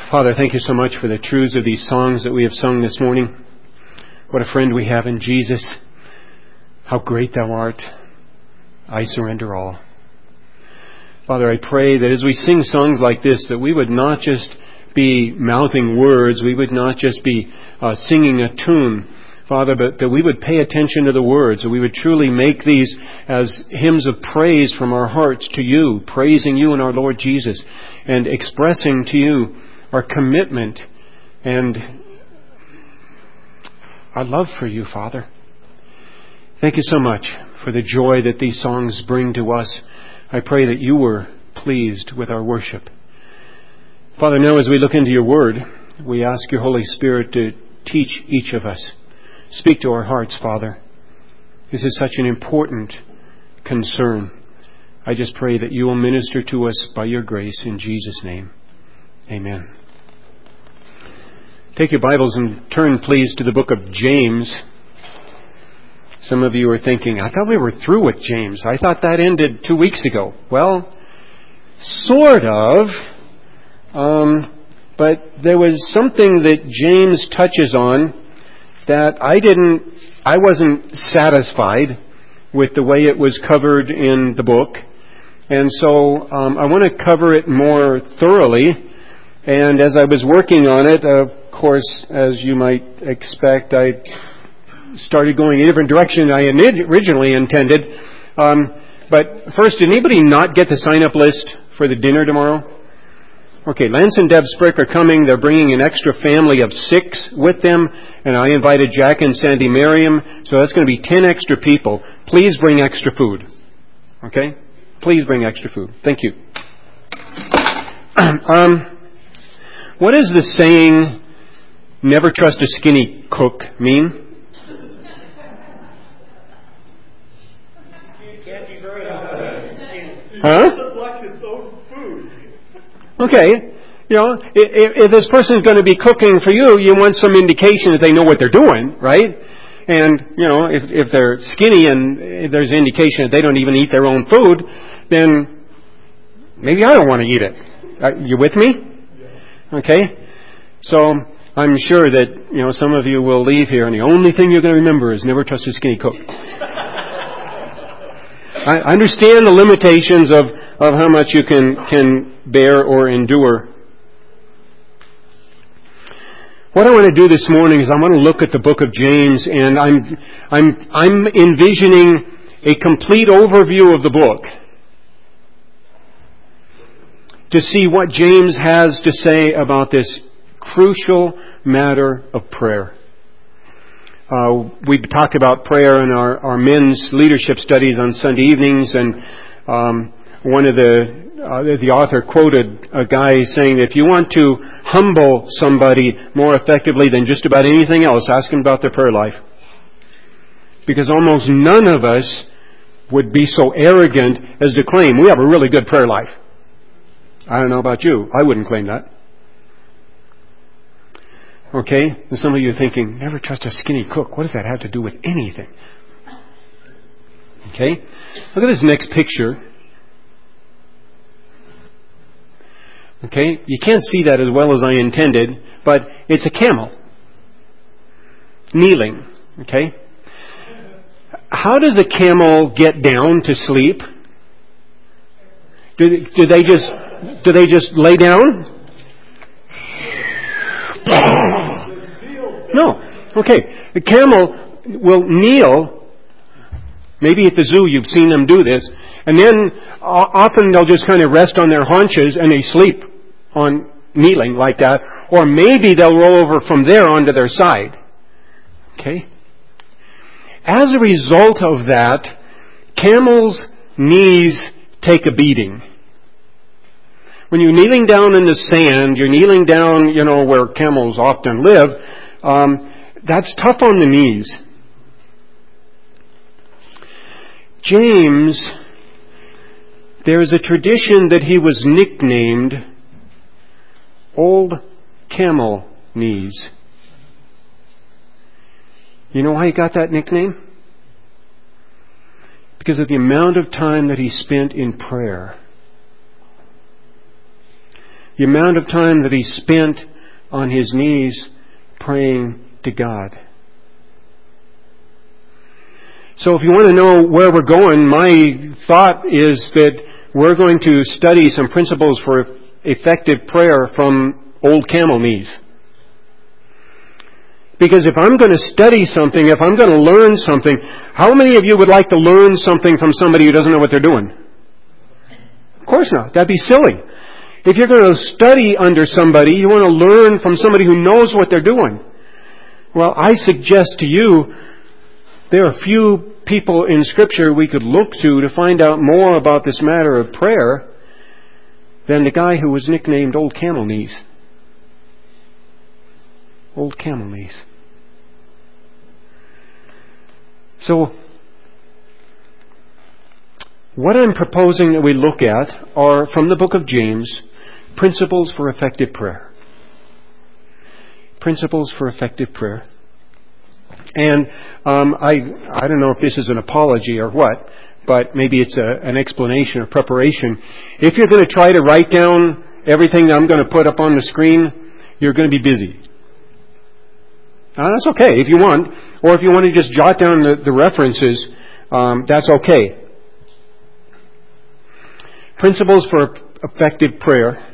Father, thank you so much for the truths of these songs that we have sung this morning. What a friend we have in Jesus. How great thou art. I surrender all. Father, I pray that as we sing songs like this, that we would not just be mouthing words, we would not just be singing a tune, Father, but that we would pay attention to the words, that we would truly make these as hymns of praise from our hearts to you, praising you and our Lord Jesus, and expressing to you our commitment and our love for you, Father. Thank you so much for the joy that these songs bring to us. I pray that you were pleased with our worship. Father, now as we look into your word, we ask your Holy Spirit to teach each of us. Speak to our hearts, Father. This is such an important concern. I just pray that you will minister to us by your grace in Jesus' name. Amen. Take your Bibles and turn, please, to the book of James. Some of you are thinking, I thought we were through with James. I thought that ended 2 weeks ago. Well, sort of. But there was something that James touches on that I wasn't satisfied with the way it was covered in the book. And so I want to cover it more thoroughly. And as I was working on it, of course, as you might expect, I started going a different direction than I originally intended. But first, did anybody not get the sign-up list for the dinner tomorrow? Okay, Lance and Deb Sprick are coming. They're bringing an extra family of 6 with them. And I invited Jack and Sandy Merriam. So that's going to be 10 extra people. Please bring extra food. Okay? Please bring extra food. Thank you. What does the saying, never trust a skinny cook, mean? Huh? Okay. You know, if this person's going to be cooking for you, you want some indication that they know what they're doing, right? And, you know, if they're skinny and if there's indication that they don't even eat their own food, then maybe I don't want to eat it. You with me? Okay? So I'm sure that, you know, some of you will leave here and the only thing you're going to remember is never trust a skinny cook. I understand the limitations of how much you can bear or endure. What I want to do this morning is I want to look at the book of James, and I'm envisioning a complete overview of the book to see what James has to say about this crucial matter of prayer. We talked about prayer in our men's leadership studies on Sunday evenings, and one of the author quoted a guy saying, if you want to humble somebody more effectively than just about anything else, ask them about their prayer life. Because almost none of us would be so arrogant as to claim we have a really good prayer life. I don't know about you. I wouldn't claim that. Okay? And some of you are thinking, never trust a skinny cook. What does that have to do with anything? Okay? Look at this next picture. Okay? You can't see that as well as I intended, but it's a camel. Kneeling. Okay? How does a camel get down to sleep? Do they just lay down? No. Okay. The camel will kneel. Maybe at the zoo you've seen them do this. And then often they'll just kind of rest on their haunches and they sleep on kneeling like that. Or maybe they'll roll over from there onto their side. Okay? As a result of that, camels' knees take a beating. When you're kneeling down in the sand, you're kneeling down, you know, where camels often live, that's tough on the knees. James, there is a tradition that he was nicknamed Old Camel Knees. You know why he got that nickname? Because of the amount of time that he spent in prayer. The amount of time that he spent on his knees praying to God. So if you want to know where we're going, my thought is that we're going to study some principles for effective prayer from Old Camel Knees. Because if I'm going to study something, if I'm going to learn something, how many of you would like to learn something from somebody who doesn't know what they're doing? Of course not. That'd be silly. If you're going to study under somebody, you want to learn from somebody who knows what they're doing. Well, I suggest to you, there are few people in Scripture we could look to find out more about this matter of prayer than the guy who was nicknamed Old Camel Knees. Old Camel Knees. So, what I'm proposing that we look at are, from the book of James, principles for effective prayer. Principles for effective prayer. And I don't know if this is an apology or what, but maybe it's an explanation or preparation. If you're going to try to write down everything that I'm going to put up on the screen, you're going to be busy. That's okay if you want. Or if you want to just jot down the references, that's okay. Principles for effective prayer.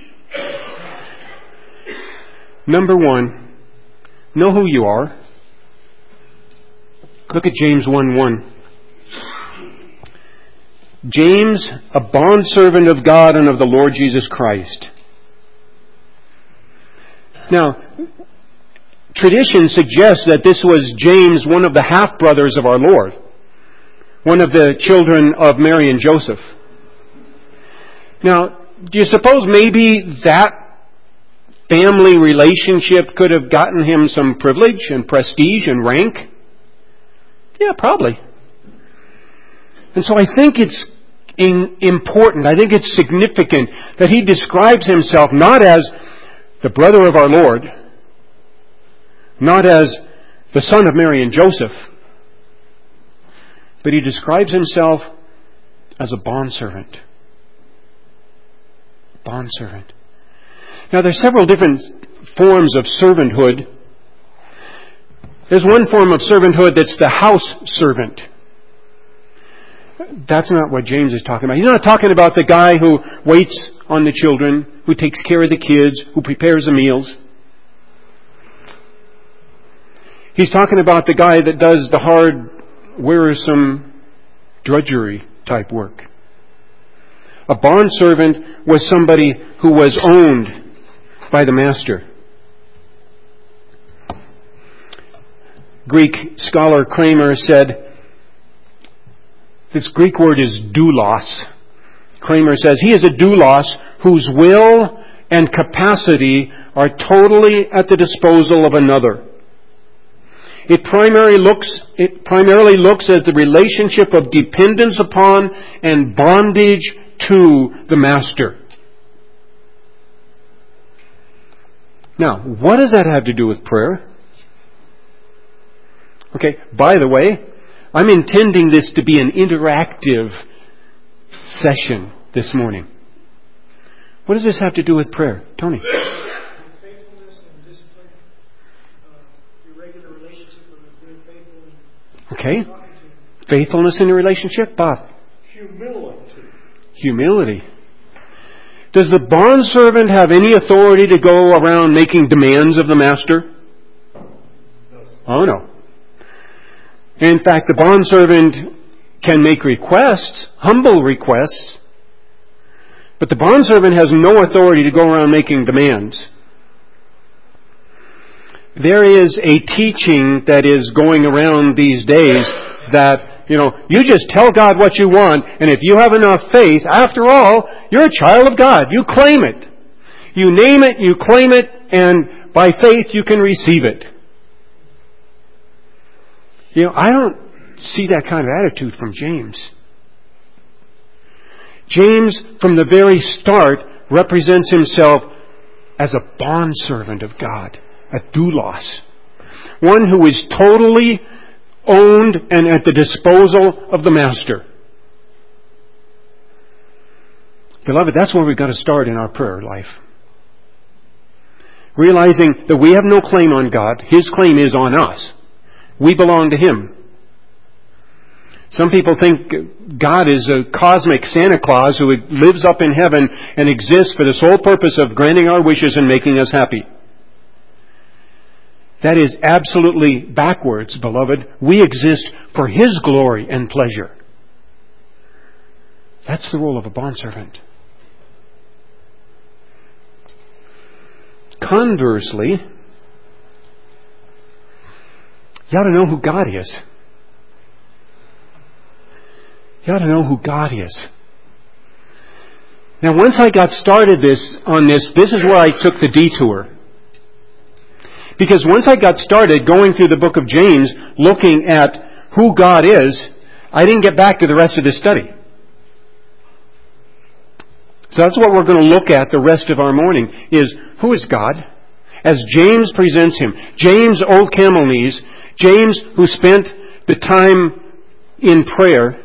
Number 1, know who you are. Look at James 1:1. James, a bondservant of God and of the Lord Jesus Christ. Now, tradition suggests that this was James, one of the half-brothers of our Lord, one of the children of Mary and Joseph. Now, do you suppose maybe that family relationship could have gotten him some privilege and prestige and rank? Yeah, probably. And so I think it's important, I think it's significant that he describes himself not as the brother of our Lord, not as the son of Mary and Joseph, but he describes himself as a bondservant. Bondservant. Now there's several different forms of servanthood. There's one form of servanthood that's the house servant. That's not what James is talking about. He's not talking about the guy who waits on the children, who takes care of the kids, who prepares the meals. He's talking about the guy that does the hard, wearisome, drudgery type work. A bondservant was somebody who was owned by the master. Greek scholar Kramer said, this Greek word is doulos. Kramer says, he is a doulos whose will and capacity are totally at the disposal of another. It primarily looks at the relationship of dependence upon and bondage to the master. Now, what does that have to do with prayer? Okay, by the way, I'm intending this to be an interactive session this morning. What does this have to do with prayer? Tony? Faithfulness and discipline. Your regular relationship with being faithful. Okay. Faithfulness in a relationship? Bob? Humility. Does the bondservant have any authority to go around making demands of the master? Oh, no. In fact, the bondservant can make requests, humble requests, but the bondservant has no authority to go around making demands. There is a teaching that is going around these days that, you just tell God what you want, and if you have enough faith, after all, you're a child of God. You claim it. You name it, you claim it, and by faith you can receive it. I don't see that kind of attitude from James. James, from the very start, represents himself as a bondservant of God, a doulos, one who is totally owned and at the disposal of the master. Beloved, that's where we've got to start in our prayer life. Realizing that we have no claim on God. His claim is on us. We belong to Him. Some people think God is a cosmic Santa Claus who lives up in heaven and exists for the sole purpose of granting our wishes and making us happy. That is absolutely backwards, beloved. We exist for His glory and pleasure. That's the role of a bondservant. Conversely, you ought to know who God is. You ought to know who God is. Now, once I got started on this, this is where I took the detour. Because once I got started going through the book of James, looking at who God is, I didn't get back to the rest of the study. So that's what we're going to look at the rest of our morning, is who is God? As James presents Him. James, old camel knees. James, who spent the time in prayer.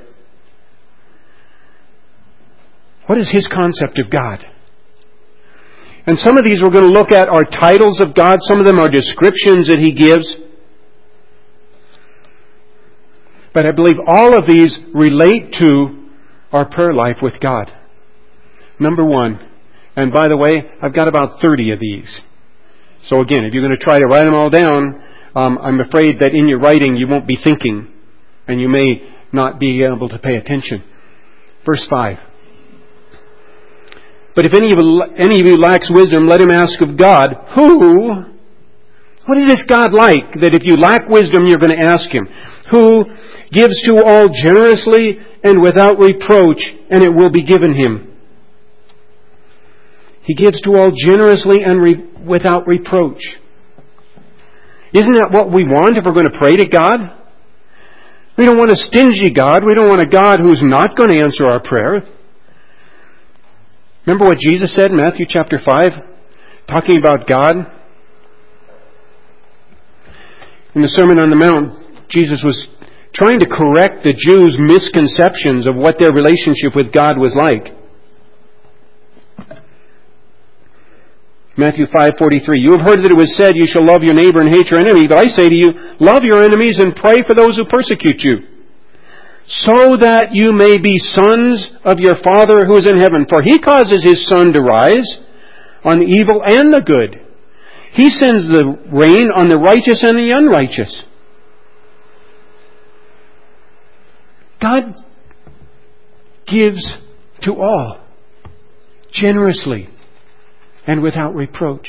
What is his concept of God? And some of these we're going to look at are titles of God. Some of them are descriptions that He gives. But I believe all of these relate to our prayer life with God. Number one, and by the way, I've got about 30 of these. So again, if you're going to try to write them all down, I'm afraid that in your writing you won't be thinking, and you may not be able to pay attention. Verse 5. But if any of you lacks wisdom, let him ask of God, who? What is this God like, that if you lack wisdom, you're going to ask Him? Who gives to all generously and without reproach, and it will be given him. He gives to all generously and without reproach. Isn't that what we want if we're going to pray to God? We don't want a stingy God. We don't want a God who's not going to answer our prayer. Remember what Jesus said in Matthew chapter 5, talking about God? In the Sermon on the Mount, Jesus was trying to correct the Jews' misconceptions of what their relationship with God was like. Matthew 5:43, you have heard that it was said, you shall love your neighbor and hate your enemy. But I say to you, love your enemies and pray for those who persecute you, so that you may be sons of your Father who is in heaven. For He causes His sun to rise on the evil and the good. He sends the rain on the righteous and the unrighteous. God gives to all generously and without reproach.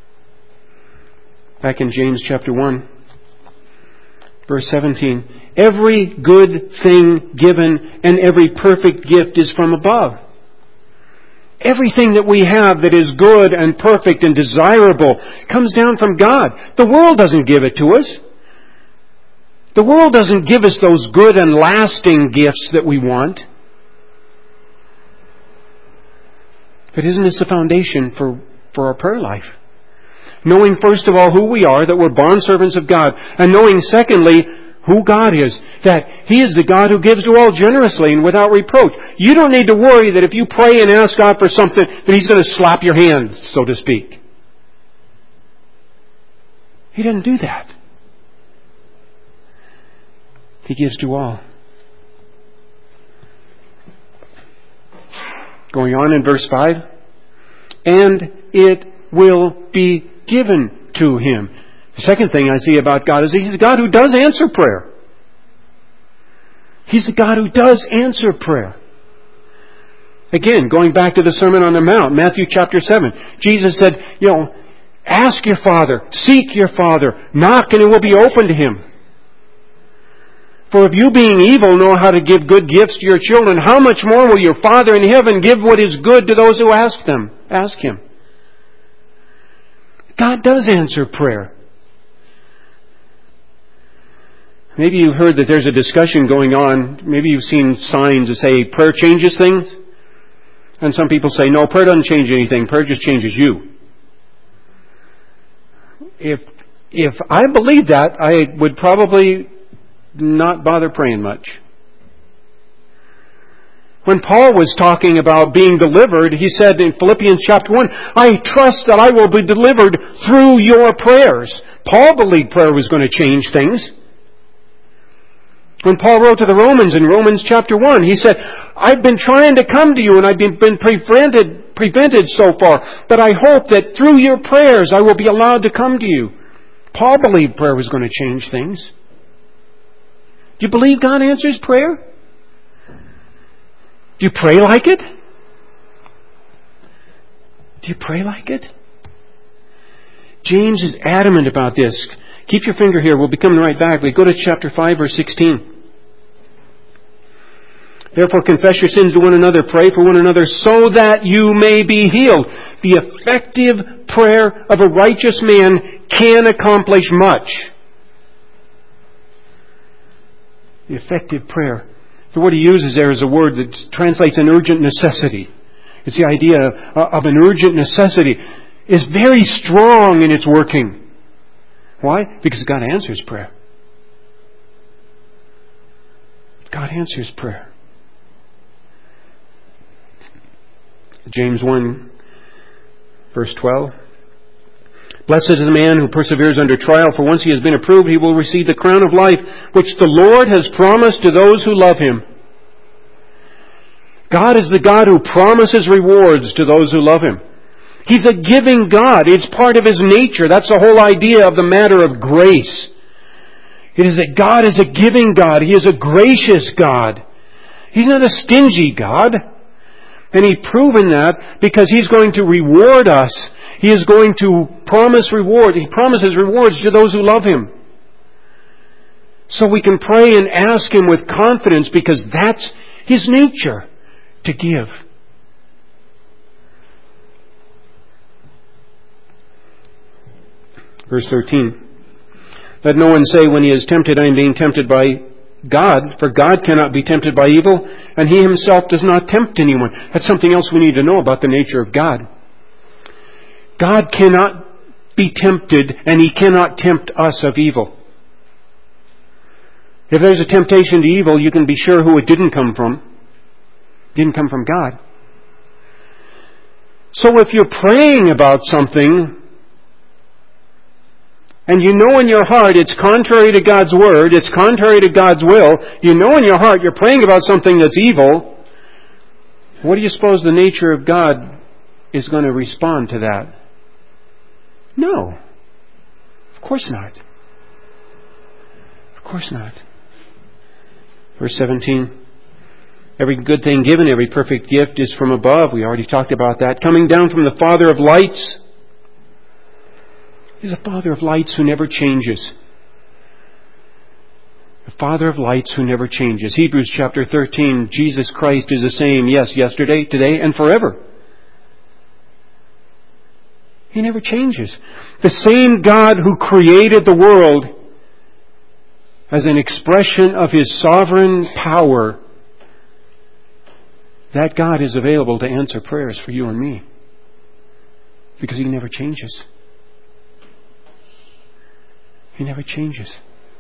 Back in James chapter 1, verse 17. Every good thing given and every perfect gift is from above. Everything that we have that is good and perfect and desirable comes down from God. The world doesn't give it to us. The world doesn't give us those good and lasting gifts that we want. But isn't this the foundation for our prayer life? Knowing first of all who we are, that we're bondservants of God, and knowing secondly who God is, that He is the God who gives to all generously and without reproach. You don't need to worry that if you pray and ask God for something, that He's going to slap your hands, so to speak. He doesn't do that. He gives to all. Going on in verse 5. And it will be given to him. The second thing I see about God is He's a God who does answer prayer. He's a God who does answer prayer. Again, going back to the Sermon on the Mount, Matthew chapter 7. Jesus said, ask your Father, seek your Father, knock and it will be open to him. For if you being evil know how to give good gifts to your children, how much more will your Father in heaven give what is good to those who ask Him? God does answer prayer. Maybe you've heard that there's a discussion going on. Maybe you've seen signs that say prayer changes things. And some people say, no, prayer doesn't change anything. Prayer just changes you. If I believed that, I would probably not bother praying much. When Paul was talking about being delivered, he said in Philippians chapter 1, I trust that I will be delivered through your prayers. Paul believed prayer was going to change things. When Paul wrote to the Romans in Romans chapter 1, he said, I've been trying to come to you and I've been prevented so far, but I hope that through your prayers I will be allowed to come to you. Paul believed prayer was going to change things. Do you believe God answers prayer? Do you pray like it? Do you pray like it? James is adamant about this. Keep your finger here. We'll be coming right back. We go to chapter 5, verse 16. Therefore confess your sins to one another, pray for one another, so that you may be healed. The effective prayer of a righteous man can accomplish much. The effective prayer. The word he uses there is a word that translates an urgent necessity. It's the idea of an urgent necessity. It's very strong in its working. Why? Because God answers prayer. God answers prayer. James 1, verse 12. Blessed is the man who perseveres under trial, for once he has been approved, he will receive the crown of life, which the Lord has promised to those who love Him. God is the God who promises rewards to those who love Him. He's a giving God. It's part of His nature. That's the whole idea of the matter of grace. It is that God is a giving God. He is a gracious God. He's not a stingy God. And He's proven that because He's going to reward us. He is going to promise reward. He promises rewards to those who love Him. So we can pray and ask Him with confidence because that's His nature, to give. Verse 13. Let no one say when he is tempted, I am being tempted by God, for God cannot be tempted by evil, and He Himself does not tempt anyone. That's something else we need to know about the nature of God. God cannot be tempted, and He cannot tempt us of evil. If there's a temptation to evil, you can be sure who it didn't come from. It didn't come from God. So if you're praying about something, and you know in your heart it's contrary to God's Word, it's contrary to God's will, you know in your heart you're praying about something that's evil, what do you suppose the nature of God is going to respond to that? No. Of course not. Of course not. Verse 17. Every good thing given, every perfect gift is from above. We already talked about that. Coming down from the Father of lights. He's a Father of lights who never changes. The Father of lights who never changes. Hebrews chapter 13. Jesus Christ is the same, yes, yesterday, today, and forever. He never changes. The same God who created the world as an expression of His sovereign power, that God is available to answer prayers for you and me. Because He never changes. He never changes.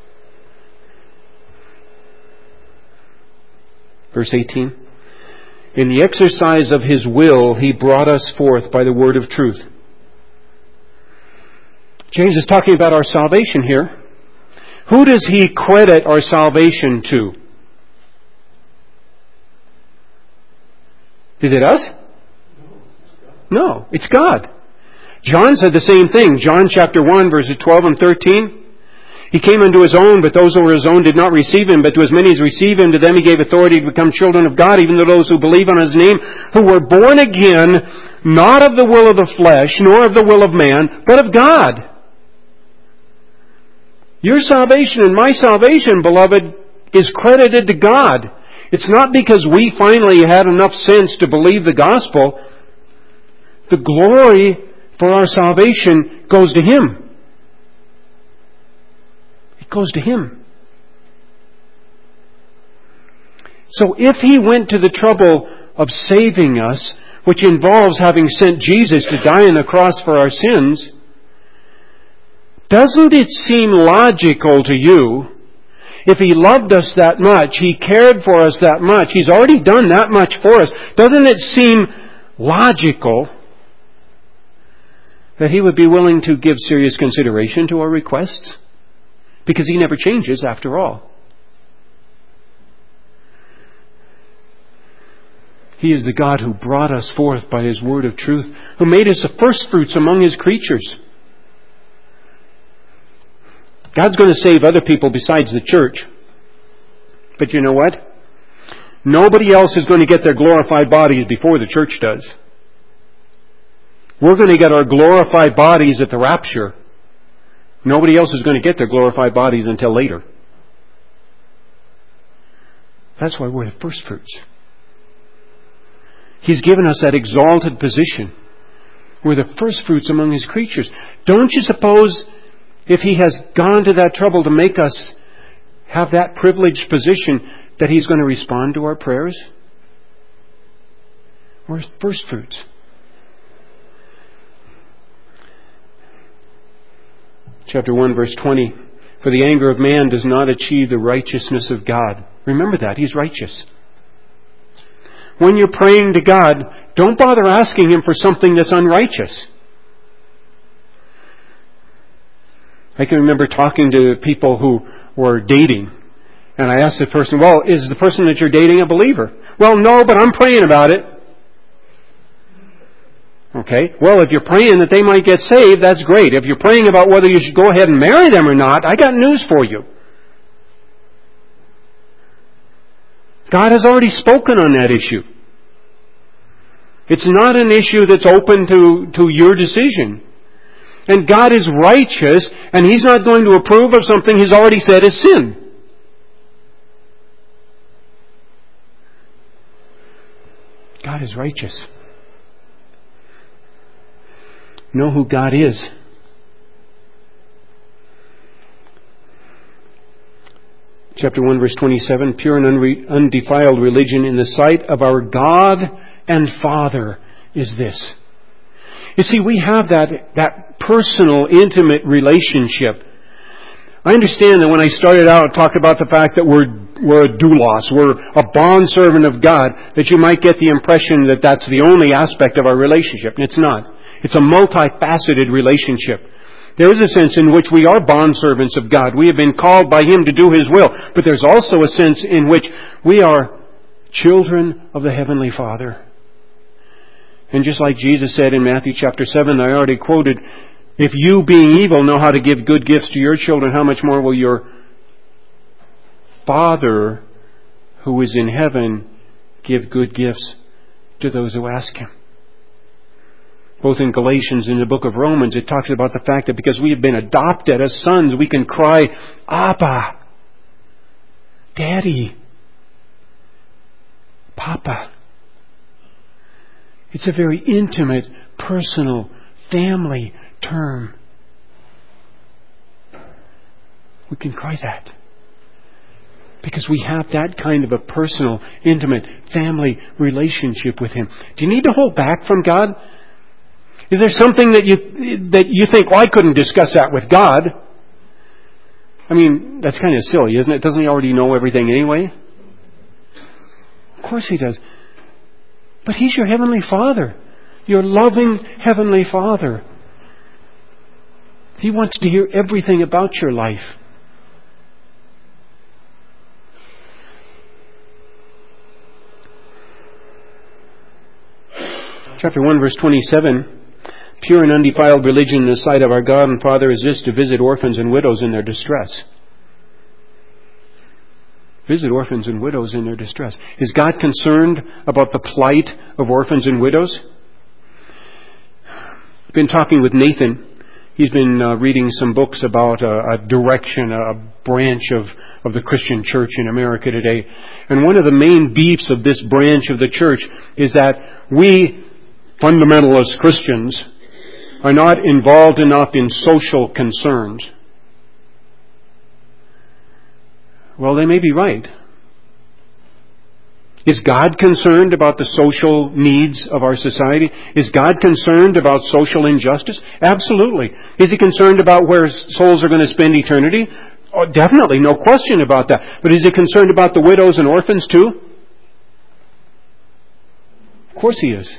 Verse 18. In the exercise of His will, He brought us forth by the word of truth. James is talking about our salvation here. Who does he credit our salvation to? Is it us? No, it's God. John said the same thing. John chapter 1, verses 12 and 13. He came unto His own, but those who were His own did not receive Him. But to as many as receive Him, to them He gave authority to become children of God, even to those who believe on His name, who were born again, not of the will of the flesh, nor of the will of man, but of God. Your salvation and my salvation, beloved, is credited to God. It's not because we finally had enough sense to believe the gospel. The glory for our salvation goes to Him. It goes to Him. So if He went to the trouble of saving us, which involves having sent Jesus to die on the cross for our sins, doesn't it seem logical to you, if He loved us that much, He cared for us that much, He's already done that much for us, doesn't it seem logical that He would be willing to give serious consideration to our requests? Because He never changes after all. He is the God who brought us forth by His word of truth, who made us the first fruits among His creatures. God's going to save other people besides the church. But you know what? Nobody else is going to get their glorified bodies before the church does. We're going to get our glorified bodies at the rapture. Nobody else is going to get their glorified bodies until later. That's why we're the first fruits. He's given us that exalted position. We're the first fruits among His creatures. Don't you suppose if He has gone to that trouble to make us have that privileged position that He's going to respond to our prayers? We're first fruits. Chapter 1, verse 20. For the anger of man does not achieve the righteousness of God. Remember that. He's righteous. When you're praying to God, don't bother asking Him for something that's unrighteous. I can remember talking to people who were dating. And I asked the person, well, is the person that you're dating a believer? Well, no, but I'm praying about it. Okay, well, if you're praying that they might get saved, that's great. If you're praying about whether you should go ahead and marry them or not, I got news for you. God has already spoken on that issue. It's not an issue that's open to your decision. And God is righteous, and He's not going to approve of something He's already said is sin. God is righteous. Know who God is. Chapter 1, verse 27, pure and undefiled religion in the sight of our God and Father is this. You see, we have that personal, intimate relationship. I understand that when I started out, I talked about the fact that we're a doulos, we're a bondservant of God, that you might get the impression that that's the only aspect of our relationship. And it's not. It's a multifaceted relationship. There is a sense in which we are bondservants of God. We have been called by Him to do His will. But there's also a sense in which we are children of the Heavenly Father. And just like Jesus said in Matthew chapter 7, I already quoted, if you being evil know how to give good gifts to your children, how much more will your Father who is in heaven give good gifts to those who ask Him? Both in Galatians and in the book of Romans, it talks about the fact that because we have been adopted as sons, we can cry, Abba, Daddy, Papa. It's a very intimate, personal, family term. We can cry that. Because we have that kind of a personal, intimate, family relationship with Him. Do you need to hold back from God? Is there something that you think, well, I couldn't discuss that with God? I mean, that's kind of silly, isn't it? Doesn't He already know everything anyway? Of course He does. But He's your Heavenly Father. Your loving Heavenly Father. He wants to hear everything about your life. Chapter 1, verse 27. Pure and undefiled religion in the sight of our God and Father is this, to visit orphans and widows in their distress. Visit orphans and widows in their distress. Is God concerned about the plight of orphans and widows? I've been talking with Nathan. He's been reading some books about a direction, a branch of the Christian church in America today. And one of the main beefs of this branch of the church is that we, fundamentalist Christians, are not involved enough in social concerns. Well, they may be right. Is God concerned about the social needs of our society? Is God concerned about social injustice? Absolutely. Is He concerned about where souls are going to spend eternity? Oh, definitely, no question about that. But is He concerned about the widows and orphans too? Of course He is.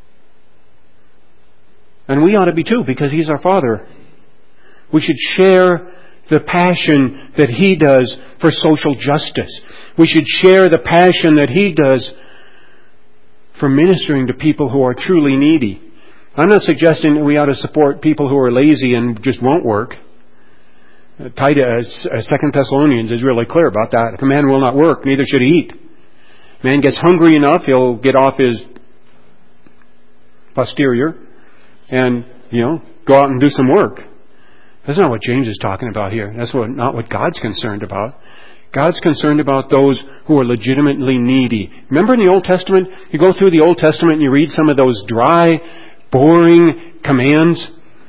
And we ought to be too, because He's our Father. We should share the passion that He does for social justice. We should share the passion that He does for ministering to people who are truly needy. I'm not suggesting that we ought to support people who are lazy and just won't work. 2 Thessalonians is really clear about that. If a man will not work, neither should he eat. If a man gets hungry enough, he'll get off his posterior and, go out and do some work. That's not what James is talking about here. That's not what God's concerned about. God's concerned about those who are legitimately needy. Remember in the Old Testament? You go through the Old Testament and you read some of those dry, boring commands.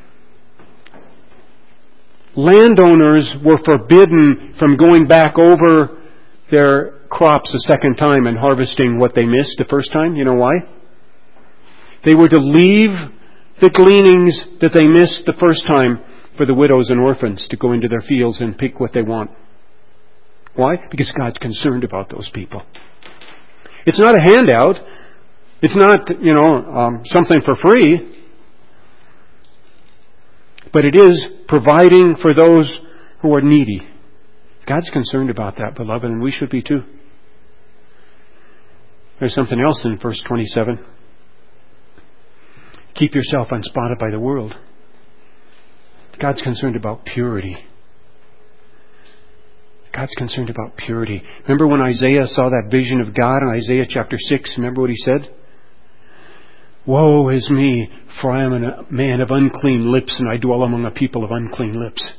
Landowners were forbidden from going back over their crops a second time and harvesting what they missed the first time. You know why? They were to leave the gleanings that they missed the first time for the widows and orphans to go into their fields and pick what they want. Why? Because God's concerned about those people. It's not a handout. It's not, something for free. But it is providing for those who are needy. God's concerned about that, beloved, and we should be too. There's something else in verse 27. Keep yourself unspotted by the world. God's concerned about purity. God's concerned about purity. Remember when Isaiah saw that vision of God in Isaiah chapter 6? Remember what he said? Woe is me, for I am a man of unclean lips, and I dwell among a people of unclean lips.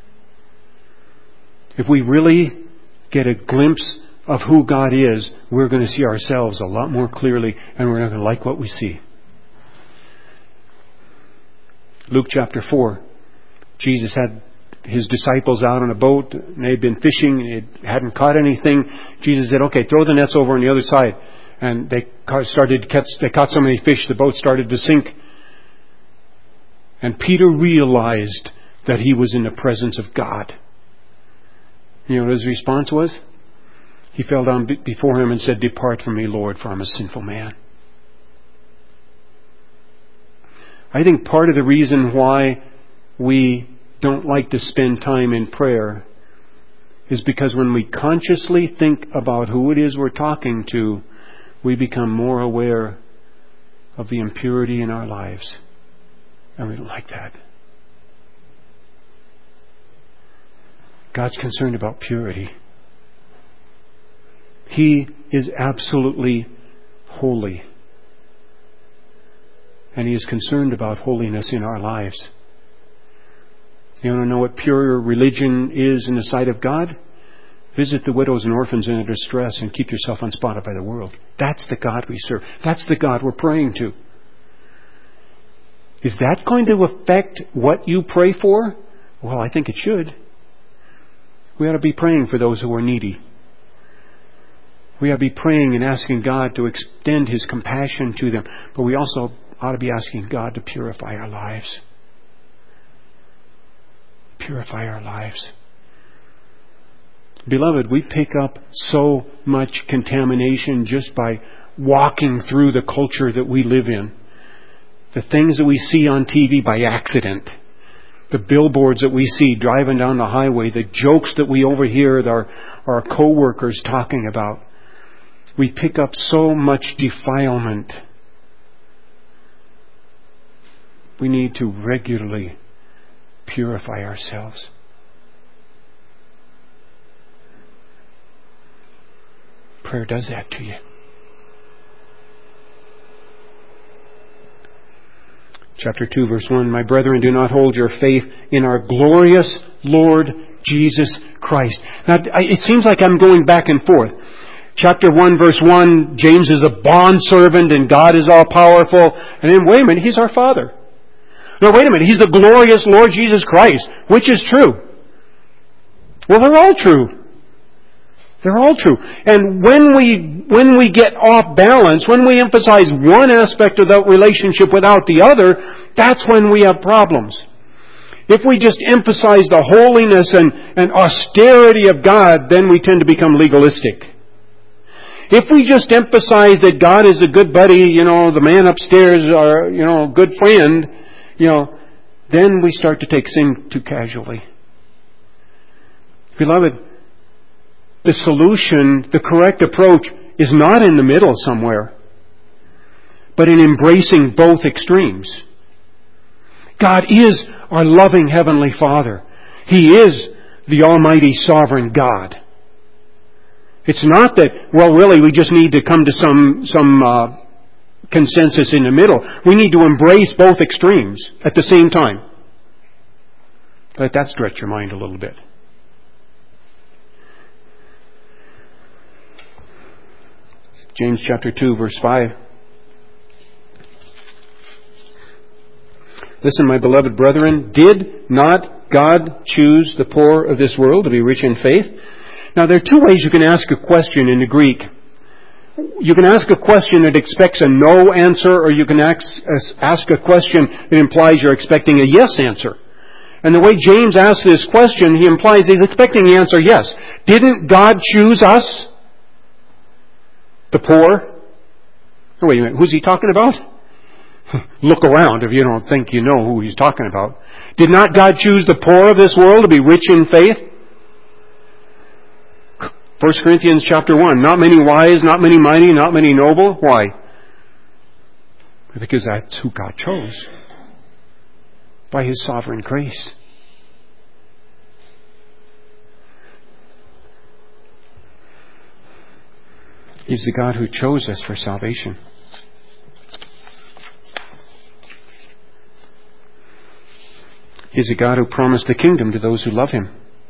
If we really get a glimpse of who God is, we're going to see ourselves a lot more clearly, and we're not going to like what we see. Luke chapter 4. Jesus had His disciples out on a boat, and they'd been fishing, they hadn't caught anything. Jesus said, okay, throw the nets over on the other side. And they caught so many fish, the boat started to sink. And Peter realized that he was in the presence of God. You know what his response was? He fell down before Him and said, depart from me, Lord, for I'm a sinful man. I think part of the reason why we don't like to spend time in prayer is because when we consciously think about who it is we're talking to, we become more aware of the impurity in our lives. And we don't like that. God's concerned about purity. He is absolutely holy. And He is concerned about holiness in our lives. You want to know what pure religion is in the sight of God? Visit the widows and orphans in their distress and keep yourself unspotted by the world. That's the God we serve. That's the God we're praying to. Is that going to affect what you pray for? Well, I think it should. We ought to be praying for those who are needy. We ought to be praying and asking God to extend His compassion to them. But we also ought to be asking God to purify our lives. Purify our lives. Beloved, we pick up so much contamination just by walking through the culture that we live in. The things that we see on TV by accident. The billboards that we see driving down the highway. The jokes that we overhear our co-workers talking about. We pick up so much defilement. We need to regularly purify ourselves. Prayer does that to you. Chapter 2, verse 1. My brethren, do not hold your faith in our glorious Lord Jesus Christ. Now, it seems like I'm going back and forth. Chapter 1, verse 1, James is a bondservant and God is all-powerful. And then, wait a minute, He's our Father. No, wait a minute, He's the glorious Lord Jesus Christ. Which is true? Well, they're all true. They're all true. And when we get off balance, when we emphasize one aspect of that relationship without the other, that's when we have problems. If we just emphasize the holiness and austerity of God, then we tend to become legalistic. If we just emphasize that God is a good buddy, the man upstairs, our, good friend, then we start to take sin too casually. Beloved, the solution, the correct approach, is not in the middle somewhere, but in embracing both extremes. God is our loving Heavenly Father. He is the Almighty Sovereign God. It's not that, really we just need to come to some consensus in the middle. We need to embrace both extremes at the same time. Let that stretch your mind a little bit. James chapter 2, verse 5. Listen, my beloved brethren, did not God choose the poor of this world to be rich in faith? Now, there are two ways you can ask a question in the Greek. You can ask a question that expects a no answer, or you can ask a question that implies you're expecting a yes answer. And the way James asks this question, he implies he's expecting the answer yes. Didn't God choose us? The poor? Oh, wait a minute, who's he talking about? Look around if you don't think you know who he's talking about. Did not God choose the poor of this world to be rich in faith? 1 Corinthians chapter 1. Not many wise, not many mighty, not many noble. Why? Because that's who God chose. By His sovereign grace. He's the God who chose us for salvation. He's a God who promised the kingdom to those who love Him.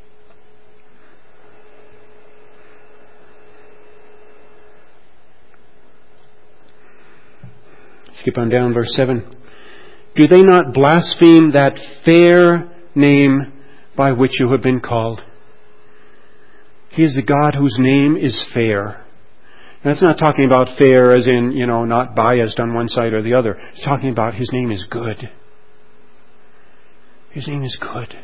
Skip on down, verse 7. Do they not blaspheme that fair name by which you have been called? He is the God whose name is fair. And that's not talking about fair as in, not biased on one side or the other. It's talking about His name is good. His name is good.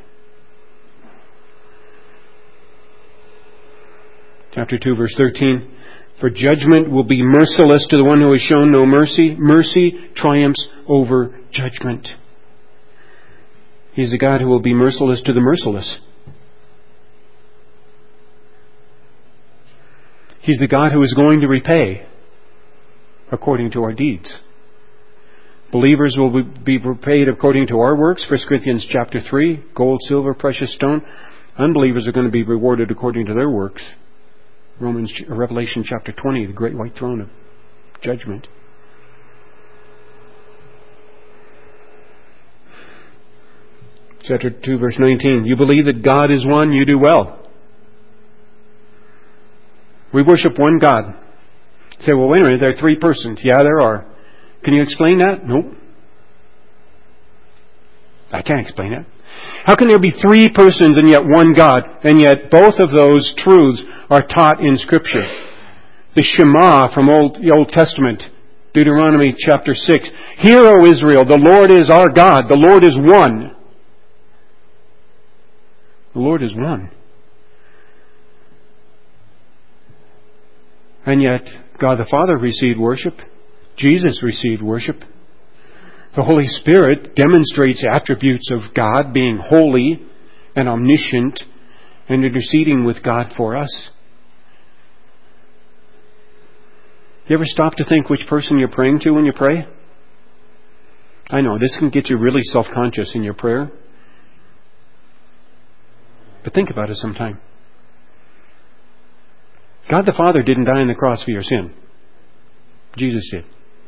Chapter 2, verse 13. For judgment will be merciless to the one who has shown no mercy. Mercy triumphs over judgment. He's the God who will be merciless to the merciless. He's the God who is going to repay according to our deeds. Believers will be repaid according to our works. 1 Corinthians chapter 3, gold, silver, precious stone. Unbelievers are going to be rewarded according to their works. Revelation chapter 20, the great white throne of judgment. Chapter 2, verse 19. You believe that God is one, you do well. We worship one God. You say, well, wait a minute, there are three persons. Yeah, there are. Can you explain that? Nope. I can't explain it. How can there be three persons and yet one God? And yet both of those truths are taught in Scripture. The Shema from the Old Testament, Deuteronomy chapter 6. Hear, O Israel, the Lord is our God. The Lord is one. The Lord is one. And yet God the Father received worship. Jesus received worship. The Holy Spirit demonstrates attributes of God, being holy and omniscient and interceding with God for us. You ever stop to think which person you're praying to when you pray? I know, this can get you really self-conscious in your prayer. But think about it sometime. God the Father didn't die on the cross for your sin. Jesus did.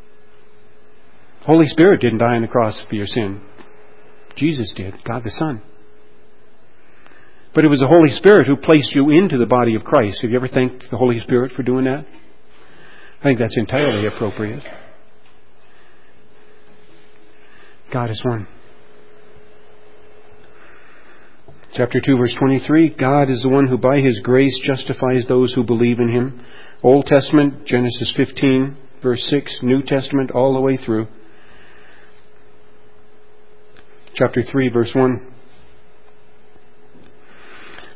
Holy Spirit didn't die on the cross for your sin. Jesus did. God the Son. But it was the Holy Spirit who placed you into the body of Christ. Have you ever thanked the Holy Spirit for doing that? I think that's entirely appropriate. God is one. Chapter 2, verse 23. God is the one who by His grace justifies those who believe in Him. Old Testament, Genesis 15, verse 6. New Testament, all the way through. Chapter 3, verse 1.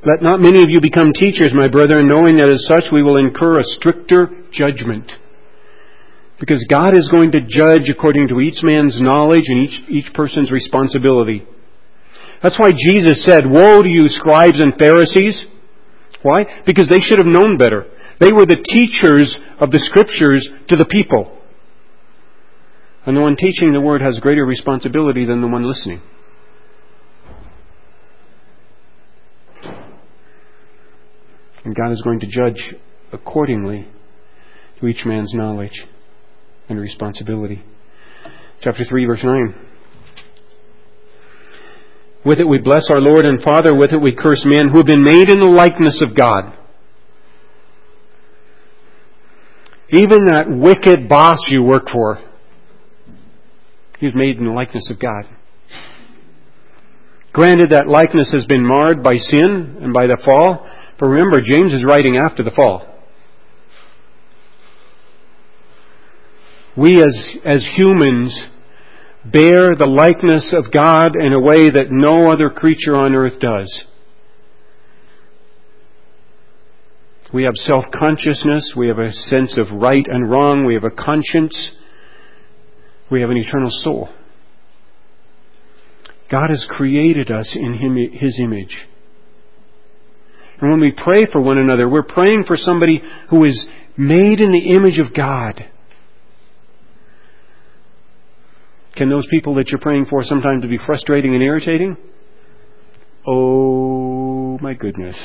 Let not many of you become teachers, my brethren, knowing that as such we will incur a stricter judgment. Because God is going to judge according to each man's knowledge and each person's responsibility. That's why Jesus said, "Woe to you, scribes and Pharisees." Why? Because they should have known better. They were the teachers of the Scriptures to the people. And the one teaching the Word has greater responsibility than the one listening. And God is going to judge accordingly to each man's knowledge and responsibility. Chapter 3, verse 9. With it we bless our Lord and Father, with it we curse men who have been made in the likeness of God. Even that wicked boss you work for, he was made in the likeness of God. Granted, that likeness has been marred by sin and by the fall, but remember, James is writing after the fall. We as humans bear the likeness of God in a way that no other creature on earth does. We have self-consciousness, we have a sense of right and wrong, we have a conscience, we have an eternal soul. God has created us in His image. And when we pray for one another, we're praying for somebody who is made in the image of God. Can those people that you're praying for sometimes be frustrating and irritating? Oh my goodness.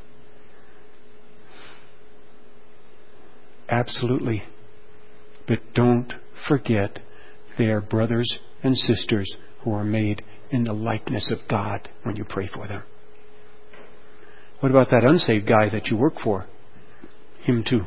Absolutely. But don't forget they are brothers and sisters who are made in the likeness of God when you pray for them. What about that unsaved guy that you work for? Him too.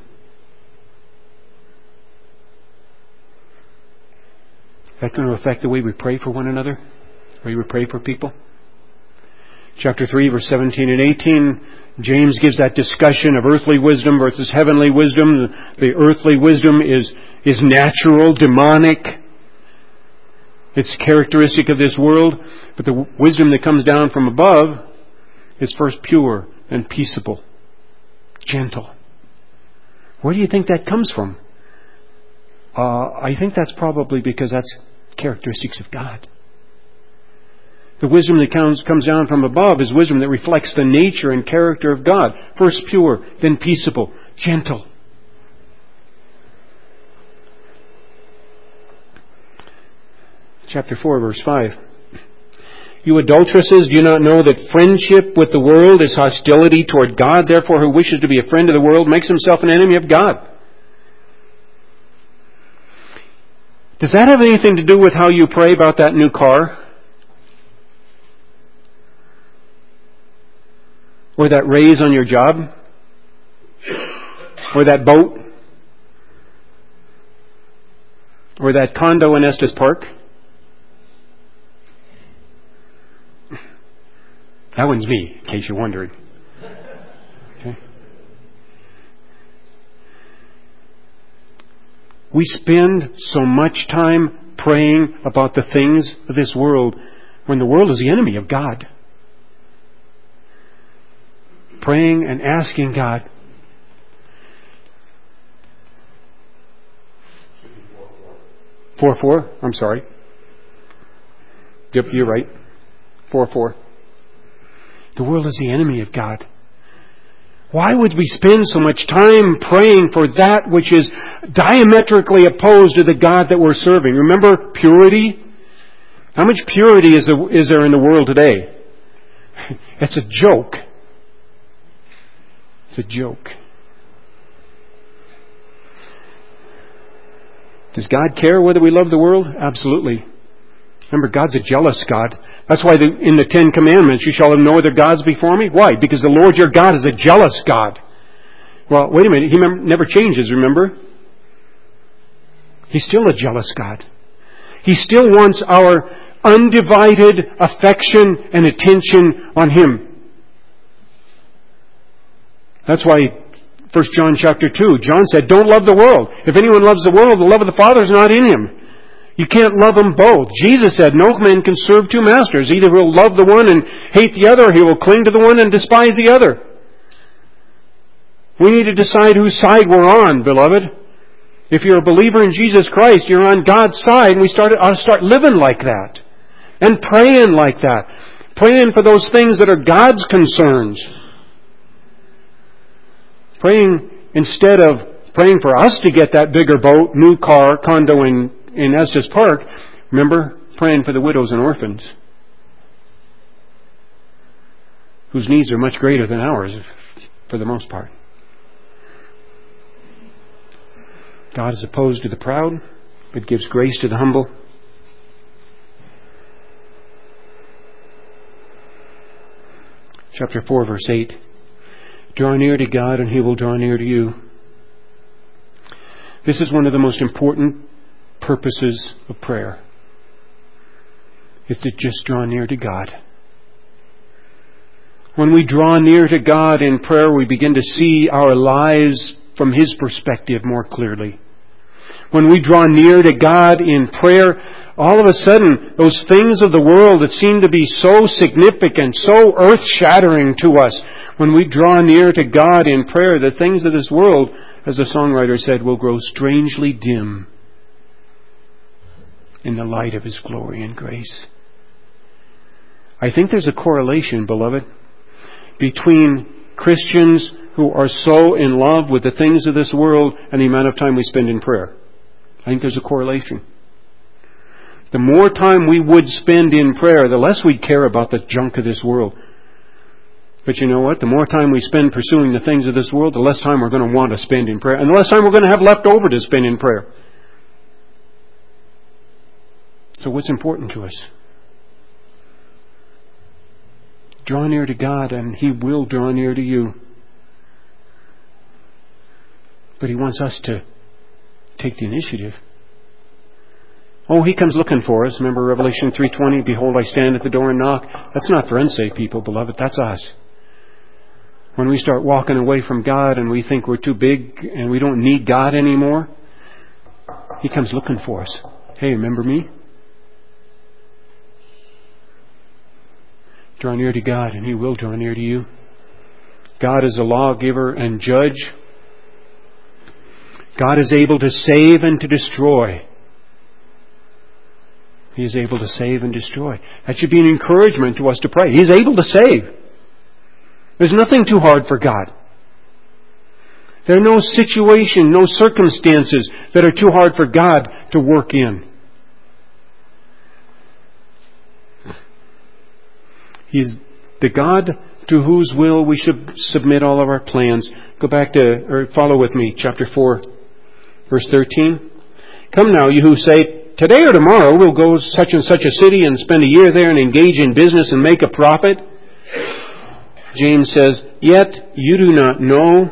Is that going to affect the way we pray for one another? The way we pray for people? Chapter 3, verse 17 and 18, James gives that discussion of earthly wisdom versus heavenly wisdom. The earthly wisdom is natural, demonic. It's characteristic of this world. But the wisdom that comes down from above is first pure and peaceable, gentle. Where do you think that comes from? I think that's probably because that's characteristics of God. The wisdom that comes down from above is wisdom that reflects the nature and character of God. First pure, then peaceable, gentle. Chapter 4, verse 5. You adulteresses, do you not know that friendship with the world is hostility toward God? Therefore, who wishes to be a friend of the world makes himself an enemy of God. Does that have anything to do with how you pray about that new car? Or that raise on your job? Or that boat? Or that condo in Estes Park? That one's me, in case you're wondering. Okay. We spend so much time praying about the things of this world when the world is the enemy of God. Praying and asking God. Four. I'm sorry. Yep, you're right. 4:4. The world is the enemy of God. Why would we spend so much time praying for that which is diametrically opposed to the God that we're serving? Remember purity? How much purity is there in the world today? It's a joke. It's a joke. Does God care whether we love the world? Absolutely. Remember, God's a jealous God. That's why in the Ten Commandments, you shall have no other gods before me. Why? Because the Lord your God is a jealous God. Well, wait a minute. He never changes, remember? He's still a jealous God. He still wants our undivided affection and attention on Him. That's why 1 John chapter 2, John said, don't love the world. If anyone loves the world, the love of the Father is not in him. You can't love them both. Jesus said, no man can serve two masters. Either he'll love the one and hate the other, or he will cling to the one and despise the other. We need to decide whose side we're on, beloved. If you're a believer in Jesus Christ, you're on God's side, and we ought to start living like that. And praying like that. Praying for those things that are God's concerns. Praying instead of praying for us to get that bigger boat, new car, condo in Estes Park. Remember, praying for the widows and orphans, whose needs are much greater than ours, for the most part. God is opposed to the proud, but gives grace to the humble. Chapter 4, verse 8. Draw near to God, and He will draw near to you. This is one of the most important purposes of prayer, is to just draw near to God. When we draw near to God in prayer, we begin to see our lives from His perspective more clearly. When we draw near to God in prayer, all of a sudden, those things of the world that seem to be so significant, so earth-shattering to us, when we draw near to God in prayer, the things of this world, as the songwriter said, will grow strangely dim in the light of His glory and grace. I think there's a correlation, beloved, between Christians who are so in love with the things of this world and the amount of time we spend in prayer. I think there's a correlation. The more time we would spend in prayer, the less we'd care about the junk of this world. But you know what? The more time we spend pursuing the things of this world, the less time we're going to want to spend in prayer. And the less time we're going to have left over to spend in prayer. So what's important to us? Draw near to God, and He will draw near to you. But He wants us to take the initiative. Oh, He comes looking for us. Remember Revelation 3:20, behold, I stand at the door and knock. That's not for unsaved people, beloved. That's us. When we start walking away from God and we think we're too big and we don't need God anymore, He comes looking for us. Hey, remember me? Draw near to God, and He will draw near to you. God is a lawgiver and judge. God is able to save and to destroy. He is able to save and destroy. That should be an encouragement to us to pray. He is able to save. There's nothing too hard for God. There are no situation, no circumstances that are too hard for God to work in. He is the God to whose will we should submit all of our plans. Go back to, or follow with me, chapter 4, verse 13. Come now, you who say, today or tomorrow we'll go such and such a city and spend a year there and engage in business and make a profit. James says, yet you do not know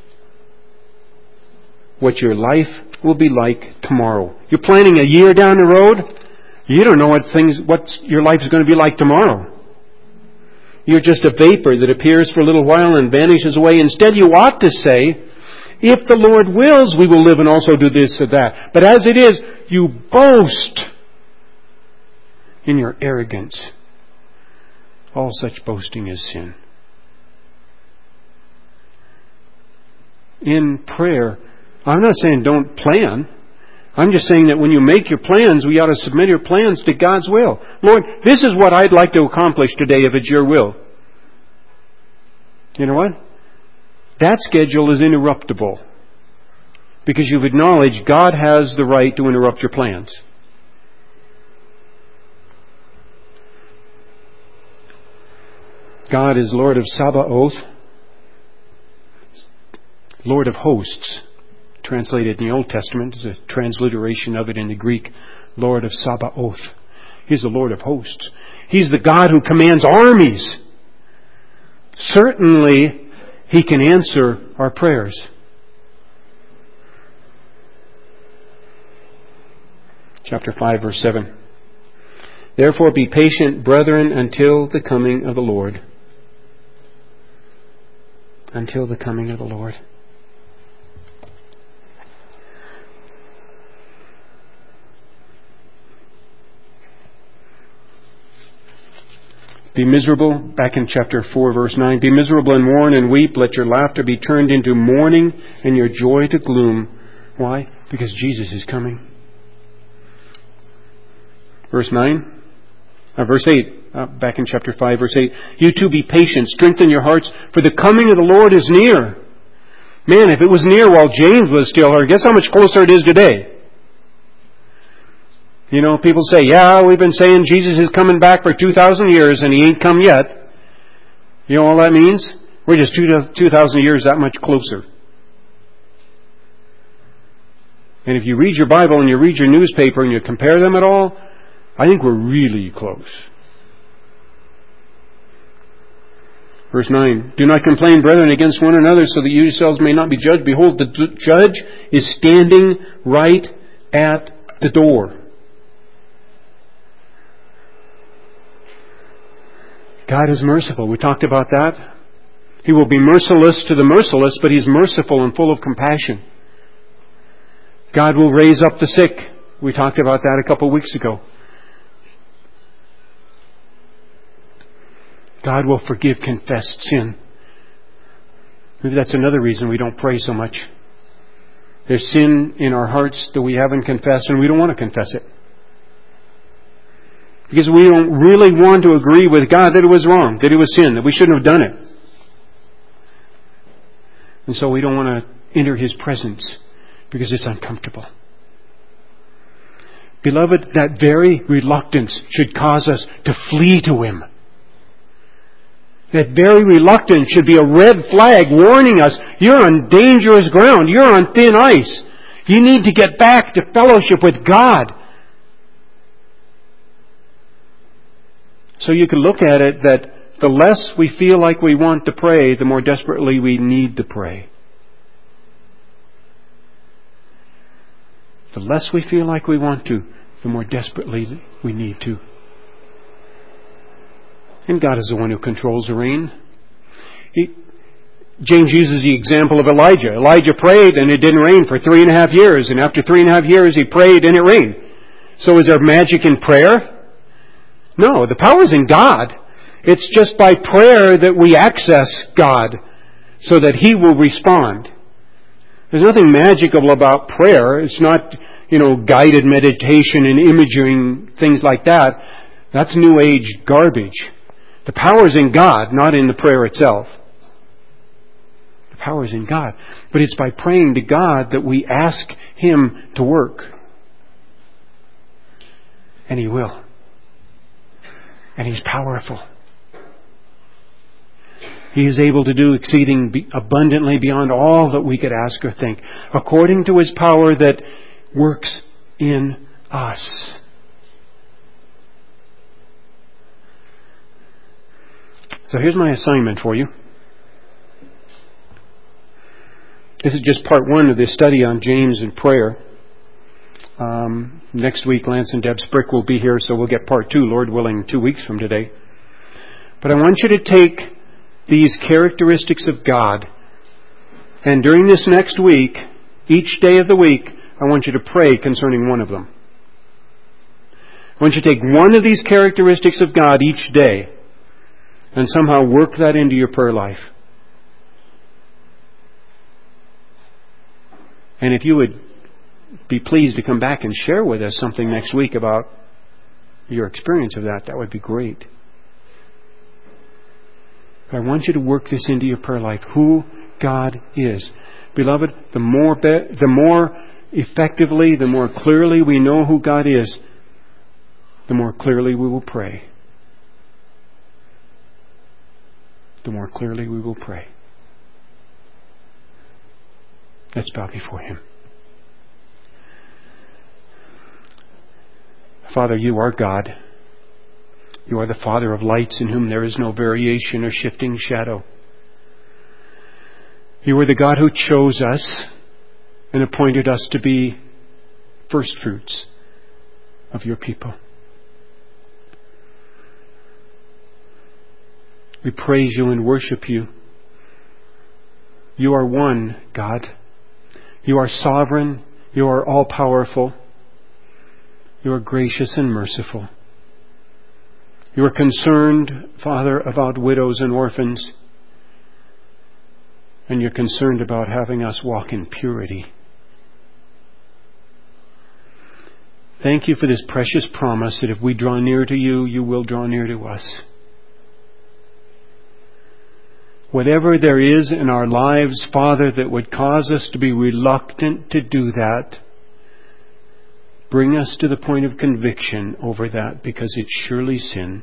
what your life will be like tomorrow. You're planning a year down the road. You don't know what your life is going to be like tomorrow. You're just a vapor that appears for a little while and vanishes away. Instead, you ought to say, if the Lord wills, we will live and also do this or that. But as it is, you boast in your arrogance. All such boasting is sin. In prayer, I'm not saying don't plan. I'm just saying that when you make your plans, we ought to submit your plans to God's will. Lord, this is what I'd like to accomplish today if it's your will. You know what? That schedule is interruptible. Because you've acknowledged God has the right to interrupt your plans. God is Lord of Sabaoth, Lord of hosts. Translated in the Old Testament is a transliteration of it in the Greek, Lord of Sabaoth. He's the Lord of hosts. He's the God who commands armies. Certainly, He can answer our prayers. Chapter 5, verse 7. Therefore be patient, brethren, until the coming of the Lord. Until the coming of the Lord. Be miserable, back in chapter 4, verse 9. Be miserable and mourn and weep. Let your laughter be turned into mourning and your joy to gloom. Why? Because Jesus is coming. Verse 9. Verse 8. Back in chapter 5, verse 8. You too be patient. Strengthen your hearts, for the coming of the Lord is near. Man, if it was near while James was still here, guess how much closer it is today? You know, people say, yeah, we've been saying Jesus is coming back for 2,000 years and He ain't come yet. You know all that means? We're just 2,000 years that much closer. And if you read your Bible and you read your newspaper and you compare them at all, I think we're really close. Verse 9, do not complain, brethren, against one another, so that you yourselves may not be judged. Behold, the judge is standing right at the door. God is merciful. We talked about that. He will be merciless to the merciless, but He's merciful and full of compassion. God will raise up the sick. We talked about that a couple of weeks ago. God will forgive confessed sin. Maybe that's another reason we don't pray so much. There's sin in our hearts that we haven't confessed, and we don't want to confess it. Because we don't really want to agree with God that it was wrong, that it was sin, that we shouldn't have done it. And so we don't want to enter His presence because it's uncomfortable. Beloved, that very reluctance should cause us to flee to Him. That very reluctance should be a red flag warning us, you're on dangerous ground, you're on thin ice. You need to get back to fellowship with God. So you can look at it that the less we feel like we want to pray, the more desperately we need to pray. The less we feel like we want to, the more desperately we need to. And God is the one who controls the rain. James uses the example of Elijah. Elijah prayed and it didn't rain for 3.5 years. And after 3.5 years he prayed and it rained. So is there magic in prayer? No, the power is in God. It's just by prayer that we access God so that He will respond. There's nothing magical about prayer. It's not, guided meditation and imaging, things like that. That's New Age garbage. The power is in God, not in the prayer itself. The power is in God. But it's by praying to God that we ask Him to work. And He will. And He's powerful. He is able to do exceeding abundantly beyond all that we could ask or think, according to His power that works in us. So here's my assignment for you. This is just part 1 of this study on James and prayer. Next week, Lance and Deb Sprick will be here, so we'll get part 2, Lord willing, 2 weeks from today. But I want you to take these characteristics of God, and during this next week, each day of the week, I want you to pray concerning one of them. I want you to take one of these characteristics of God each day and somehow work that into your prayer life. And if you would be pleased to come back and share with us something next week about your experience of that, that would be great. But I want you to work this into your prayer life, who God is. Beloved, the more effectively, the more clearly we know who God is, the more clearly we will pray. The more clearly we will pray. Let's bow before Him. Father, You are God. You are the Father of lights, in whom there is no variation or shifting shadow. You are the God who chose us and appointed us to be first fruits of Your people. We praise You and worship You. You are one, God. You are sovereign. You are all-powerful. You are gracious and merciful. You're concerned, Father, about widows and orphans. And you're concerned about having us walk in purity. Thank you for this precious promise that if we draw near to you, you will draw near to us. Whatever there is in our lives, Father, that would cause us to be reluctant to do that, bring us to the point of conviction over that, because it's surely sin.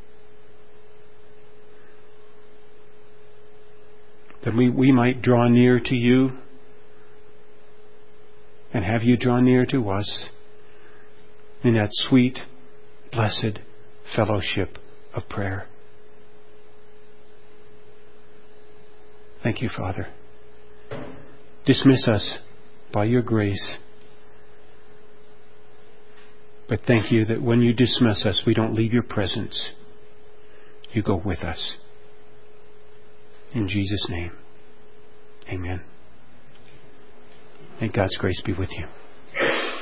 That we might draw near to you and have you draw near to us in that sweet, blessed fellowship of prayer. Thank you, Father. Dismiss us by your grace. But thank you that when you dismiss us, we don't leave your presence. You go with us. In Jesus' name, amen. May God's grace be with you.